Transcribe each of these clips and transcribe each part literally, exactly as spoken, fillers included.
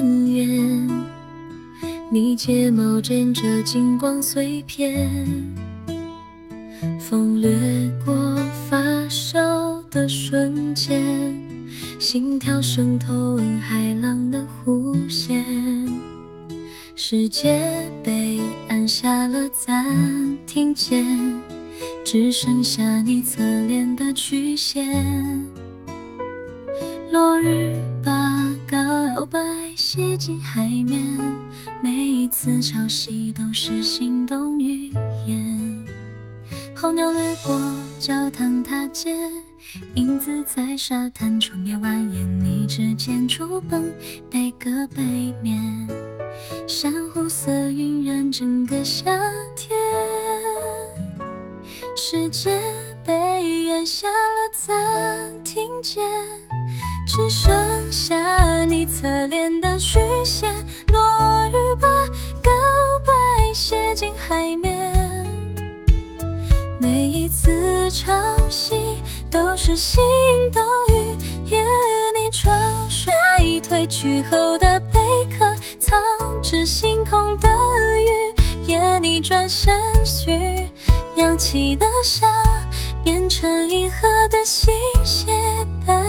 姻缘。你睫毛沾着金光碎片，风掠过发梢的瞬间，心跳声透闻海浪的弧线。世界被按下了暂停键，只剩下你侧脸的曲线。落日把告白写进海面，每一次潮汐都是心动语言。候鸟掠过教堂塔尖，影子在沙滩窗边蜿蜒，你指尖触碰贝壳背面，珊瑚色晕染整个夏天。世界被按下了暂停键，只剩下你侧脸的虚线。落日把告白写进海面，每一次潮汐都是心动语言。你装睡褪去后的贝壳，藏着星空的语言。你转身时扬起的沙，变成银河的新写本。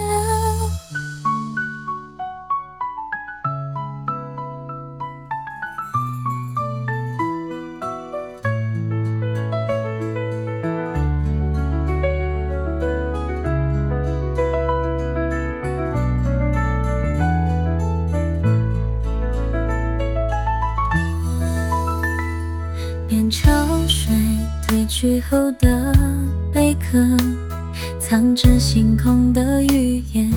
边潮水退去后的贝壳，藏着星空的语言。